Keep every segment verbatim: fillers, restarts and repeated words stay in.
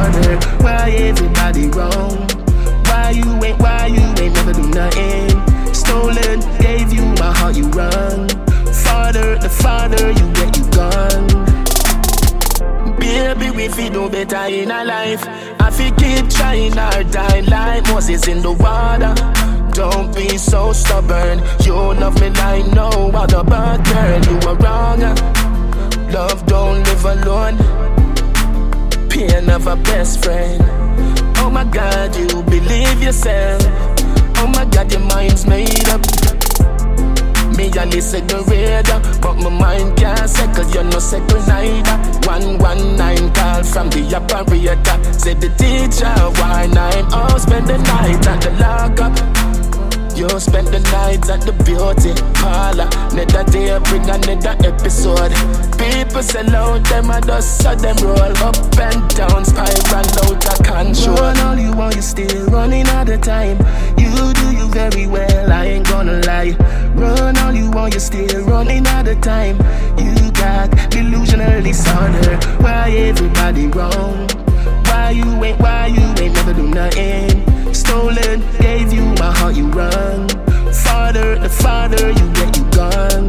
disorder? Why everybody wrong? Why you ain't, why you ain't never do nothing? Stolen, gave you my heart, you run. Father, the father, you get you gone. Baby, we fi do better in our life. I fi keep trying our die like Moses in the water. Don't be so stubborn. You love me like no other, but girl, you are wrong. Love don't live alone. Pain of a best friend. Oh my God, you believe yourself. Oh my God, your mind's made up. Me a listen to radar, but my mind can't settle. You no settle neither. One one nine call from the operator. Said the teacher, why nine? Oh, spend the night at the lockup. You spend the night at the beauty parlor. Another day bring another episode. People sell out them and dust, so them roll up and down, spiral out of control. Run all you want, you still running all the time. You do you very well, I ain't gonna lie. Run all you want, you still running all the time. You got delusional disorder. Why everybody wrong? Why you ain't, why you ain't never do nothing? Stolen, gave you my heart, you run. Father, the father, you get you gone.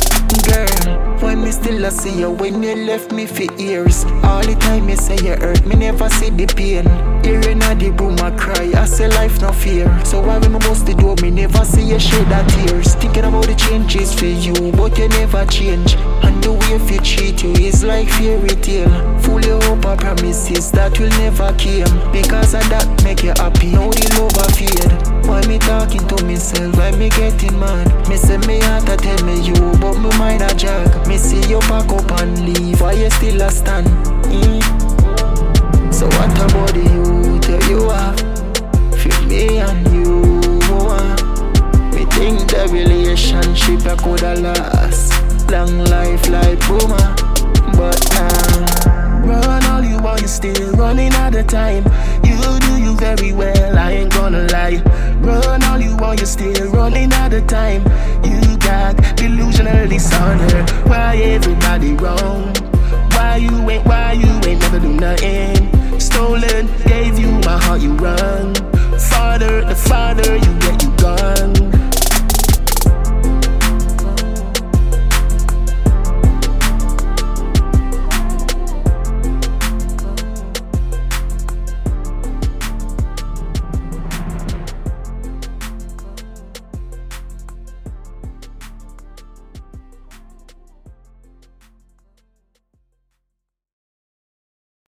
Girl, why me still I see you when you left me for years? All the time you say you hurt me, never see the pain. Hearing at the room I cry, I say life no fear. So why when me bust the door, me never see you shed that tears. Thinking about the changes for you, but you never change. And the way if you treat you is like fairy tale. Full you up on promises that will never came. Because of that make you happy, now the love a fade. Why me talking to myself, why me getting mad? Me say me heart a tell me you, but me mind a jag. Me see you pack up and leave, why you still a stand? Mm. So what about the youth you have? For me and you, uh, me think the relationship I coulda last. Long life like Puma, but nah. Run all you want, you still running all the time. You do you very well, I ain't gonna lie. Run all you want, you still running all the time. You got delusional disorder. Why everybody wrong? Why you ain't, why you ain't never do nothing? Stolen, gave you my heart, you run. Father, the father, you